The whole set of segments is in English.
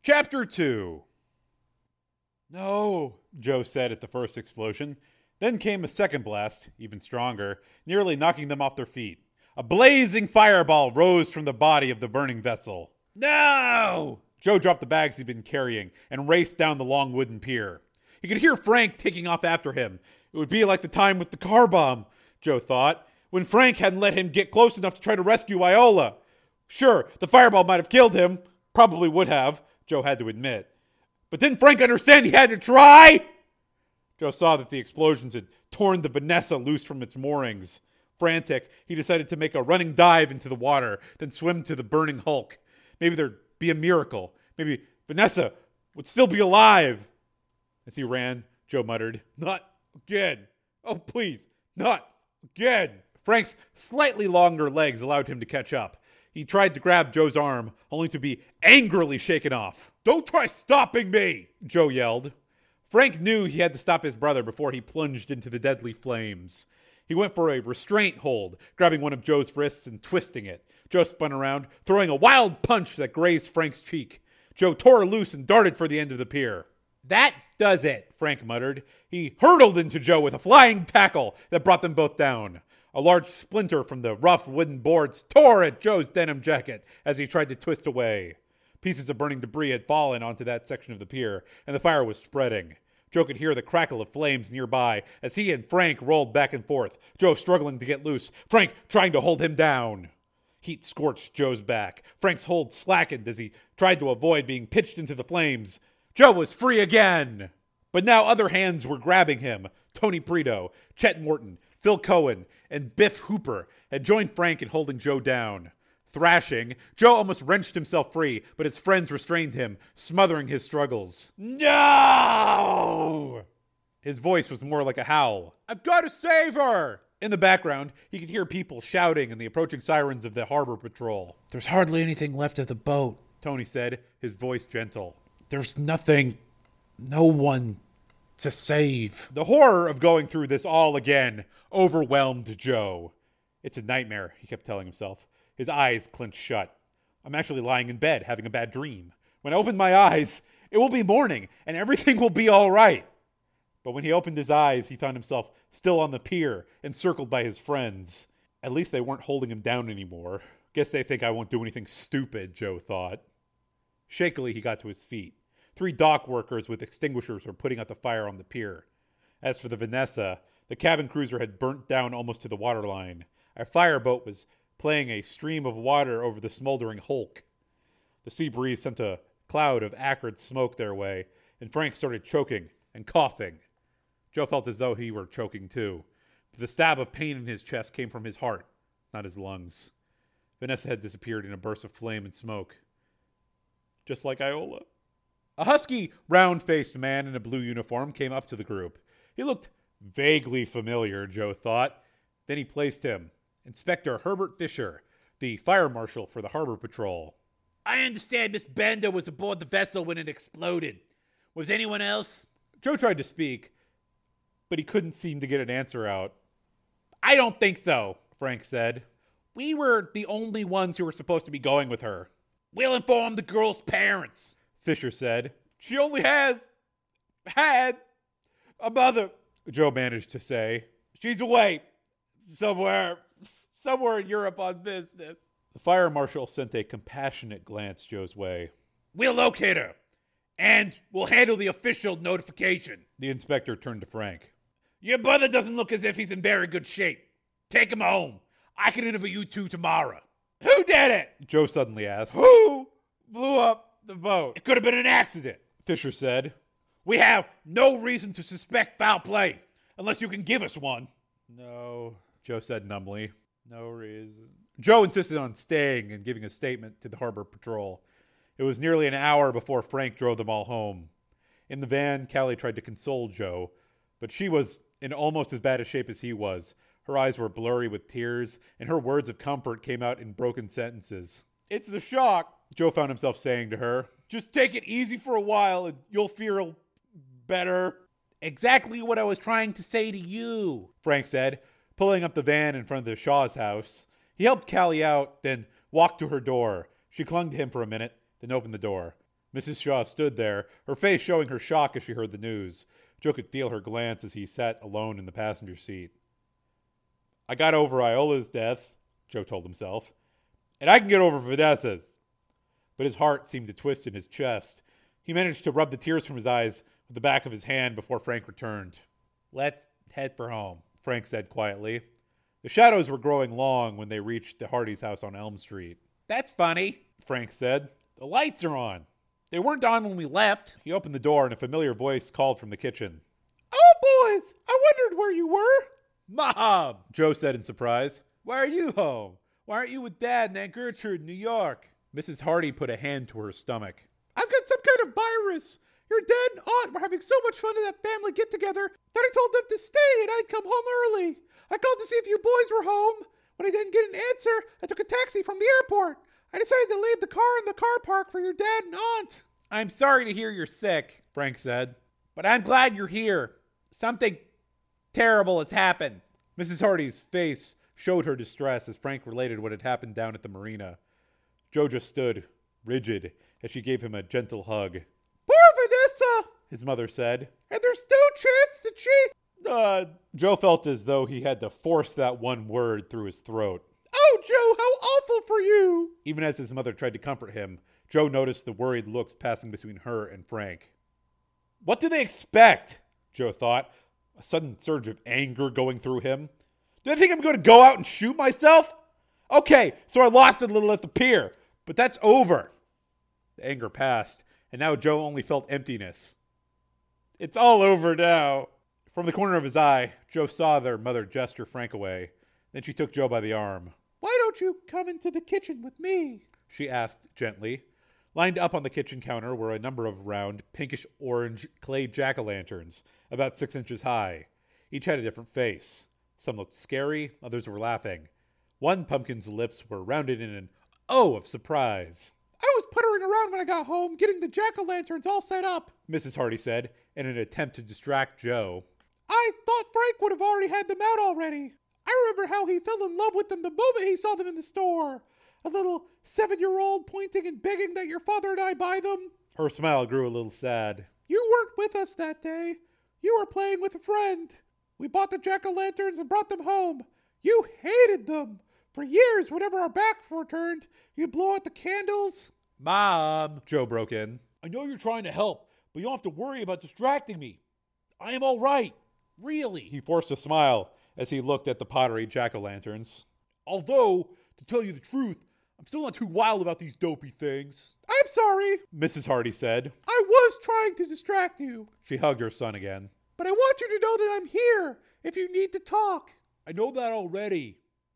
Chapter 2. No, Joe said at the first explosion. Then came a second blast, even stronger, nearly knocking them off their feet. A blazing fireball rose from the body of the burning vessel. No! Joe dropped the bags he'd been carrying and raced down the long wooden pier. He could hear Frank taking off after him. It would be like the time with the car bomb, Joe thought, when Frank hadn't let him get close enough to try to rescue Iola. Sure, the fireball might have killed him. Probably would have, Joe had to admit. But didn't Frank understand he had to try? Joe saw that the explosions had torn the Vanessa loose from its moorings. Frantic, he decided to make a running dive into the water, then swim to the burning hulk. Maybe there'd be a miracle. Maybe Vanessa would still be alive. As he ran, Joe muttered, "Not again. Oh, please, not again." Frank's slightly longer legs allowed him to catch up. He tried to grab Joe's arm, only to be angrily shaken off. "Don't try stopping me," Joe yelled. Frank knew he had to stop his brother before he plunged into the deadly flames. He went for a restraint hold, grabbing one of Joe's wrists and twisting it. Joe spun around, throwing a wild punch that grazed Frank's cheek. Joe tore loose and darted for the end of the pier. "That does it," Frank muttered. He hurtled into Joe with a flying tackle that brought them both down. A large splinter from the rough wooden boards tore at Joe's denim jacket as he tried to twist away. Pieces of burning debris had fallen onto that section of the pier, and the fire was spreading. Joe could hear the crackle of flames nearby as he and Frank rolled back and forth, Joe struggling to get loose, Frank trying to hold him down. Heat scorched Joe's back. Frank's hold slackened as he tried to avoid being pitched into the flames. Joe was free again! But now other hands were grabbing him. Tony Brito, Chet Morton, Phil Cohen, and Biff Hooper had joined Frank in holding Joe down. Thrashing, Joe almost wrenched himself free, but his friends restrained him, smothering his struggles. "No!" His voice was more like a howl. "I've got to save her!" In the background, he could hear people shouting and the approaching sirens of the harbor patrol. "There's hardly anything left of the boat," Tony said, his voice gentle. "There's nothing, no one to save." The horror of going through this all again overwhelmed Joe. "It's a nightmare," he kept telling himself. His eyes clenched shut. "I'm actually lying in bed, having a bad dream. When I open my eyes, it will be morning, and everything will be all right." But when he opened his eyes, he found himself still on the pier, encircled by his friends. At least they weren't holding him down anymore. "Guess they think I won't do anything stupid," Joe thought. Shakily, he got to his feet. 3 dock workers with extinguishers were putting out the fire on the pier. As for the Vanessa, the cabin cruiser had burnt down almost to the waterline. A fireboat was playing a stream of water over the smoldering hulk. The sea breeze sent a cloud of acrid smoke their way, and Frank started choking and coughing. Joe felt as though he were choking too. The stab of pain in his chest came from his heart, not his lungs. Vanessa had disappeared in a burst of flame and smoke. Just like Iola. A husky, round-faced man in a blue uniform came up to the group. He looked vaguely familiar, Joe thought. Then he placed him. Inspector Herbert Fisher, the fire marshal for the harbor patrol. "I understand Miss Banda was aboard the vessel when it exploded. Was anyone else?" Joe tried to speak, but he couldn't seem to get an answer out. "I don't think so," Frank said. "We were the only ones who were supposed to be going with her." "We'll inform the girl's parents," Fisher said. "She only had a mother," Joe managed to say. "She's away somewhere in Europe on business." The fire marshal sent a compassionate glance Joe's way. "We'll locate her, and we'll handle the official notification." The inspector turned to Frank. "Your brother doesn't look as if he's in very good shape. Take him home. I can interview you 2 tomorrow." "Who did it?" Joe suddenly asked. "Who blew up the boat?" "It could have been an accident," Fisher said. "We have no reason to suspect foul play, unless you can give us one." "No," Joe said numbly. "No reason." Joe insisted on staying and giving a statement to the harbor patrol. It was nearly an hour before Frank drove them all home. In the van, Callie tried to console Joe, but she was in almost as bad a shape as he was. Her eyes were blurry with tears, and her words of comfort came out in broken sentences. "It's the shock," Joe found himself saying to her. "Just take it easy for a while and you'll feel better." "Exactly what I was trying to say to you," Frank said, pulling up the van in front of the Shaw's house. He helped Callie out, then walked to her door. She clung to him for a minute, then opened the door. Mrs. Shaw stood there, her face showing her shock as she heard the news. Joe could feel her glance as he sat alone in the passenger seat. I got over Iola's death, Joe told himself, and I can get over Vanessa's. But his heart seemed to twist in his chest. He managed to rub the tears from his eyes with the back of his hand before Frank returned. Let's head for home, Frank said quietly. The shadows were growing long when they reached the Hardy's house on Elm Street. That's funny, Frank said. The lights are on. They weren't on when we left. He opened the door and a familiar voice called from the kitchen. Oh, boys, I wondered where you were. Mom, Joe said in surprise. Why are you home? Why aren't you with Dad and Aunt Gertrude in New York? Mrs. Hardy put a hand to her stomach. I've got some kind of virus. Your dad and aunt were having so much fun at that family get-together that I told them to stay and I'd come home early. I called to see if you boys were home. When I didn't get an answer, I took a taxi from the airport. I decided to leave the car in the car park for your dad and aunt. I'm sorry to hear you're sick, Frank said, but I'm glad you're here. Something terrible has happened. Mrs. Hardy's face showed her distress as Frank related what had happened down at the marina. Joe just stood, rigid, as she gave him a gentle hug. Poor Vanessa, his mother said. And there's no chance that she... Joe felt as though he had to force that one word through his throat. Oh, Joe, how awful for you! Even as his mother tried to comfort him, Joe noticed the worried looks passing between her and Frank. What do they expect? Joe thought, a sudden surge of anger going through him. Do they think I'm going to go out and shoot myself? Okay, so I lost it a little at the pier, but that's over. The anger passed, and now Joe only felt emptiness. It's all over now. From the corner of his eye, Joe saw their mother gesture Frank away. Then she took Joe by the arm. Why don't you come into the kitchen with me? She asked gently. Lined up on the kitchen counter were a number of round, pinkish-orange clay jack-o'-lanterns, about 6 inches high. Each had a different face. Some looked scary, others were laughing. One pumpkin's lips were rounded in an O of surprise. I was puttering around when I got home, getting the jack-o'-lanterns all set up, Mrs. Hardy said, in an attempt to distract Joe. I thought Frank would have already had them out already. I remember how he fell in love with them the moment he saw them in the store. A little 7-year-old pointing and begging that your father and I buy them. Her smile grew a little sad. You weren't with us that day. You were playing with a friend. We bought the jack-o'-lanterns and brought them home. You hated them. For years, whenever our backs were turned, you'd blow out the candles. Mom, Joe broke in. I know you're trying to help, but you don't have to worry about distracting me. I am all right. Really. He forced a smile as he looked at the pottery jack-o'-lanterns. Although, to tell you the truth, I'm still not too wild about these dopey things. I'm sorry, Mrs. Hardy said. I was trying to distract you. She hugged her son again. But I want you to know that I'm here if you need to talk. I know that already.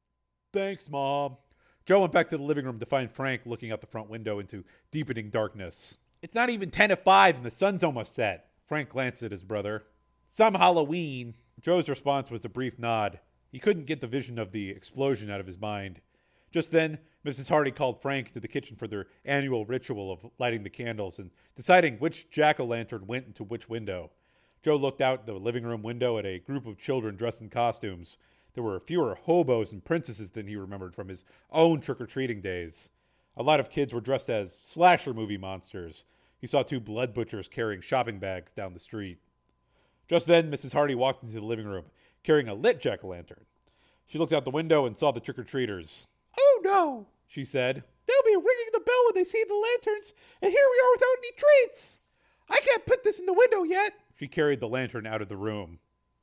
Thanks, Mom. Joe went back to the living room to find Frank looking out the front window into deepening darkness. It's not even 10 to 5 and the sun's almost set. Frank glanced at his brother. Some Halloween. Joe's response was a brief nod. He couldn't get the vision of the explosion out of his mind. Just then, Mrs. Hardy called Frank to the kitchen for their annual ritual of lighting the candles and deciding which jack-o'-lantern went into which window. Joe looked out the living room window at a group of children dressed in costumes. There were fewer hobos and princesses than he remembered from his own trick-or-treating days. A lot of kids were dressed as slasher movie monsters. He saw 2 blood butchers carrying shopping bags down the street. Just then, Mrs. Hardy walked into the living room, carrying a lit jack-o'-lantern. She looked out the window and saw the trick-or-treaters. Oh no, she said. They'll be ringing the bell when they see the lanterns, and here we are without any treats. I can't put this in the window yet. She carried the lantern out of the room.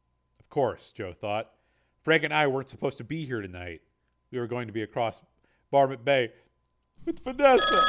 Of course, Joe thought. Frank and I weren't supposed to be here tonight. We were going to be across Barmet Bay with Vanessa.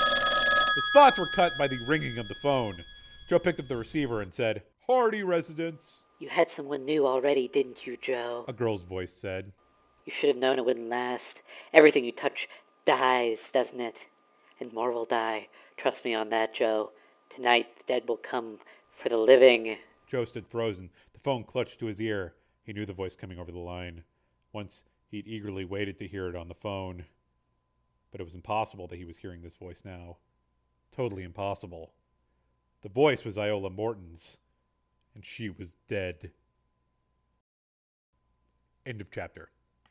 His thoughts were cut by the ringing of the phone. Joe picked up the receiver and said, Hardy residence. You had someone new already, didn't you, Joe? A girl's voice said. You should have known it wouldn't last. Everything you touch dies, doesn't it? And more will die. Trust me on that, Joe. Tonight, the dead will come for the living. Joe stood frozen, the phone clutched to his ear. He knew the voice coming over the line. Once, he'd eagerly waited to hear it on the phone. But it was impossible that he was hearing this voice now. Totally impossible. The voice was Iola Morton's, and she was dead. End of chapter.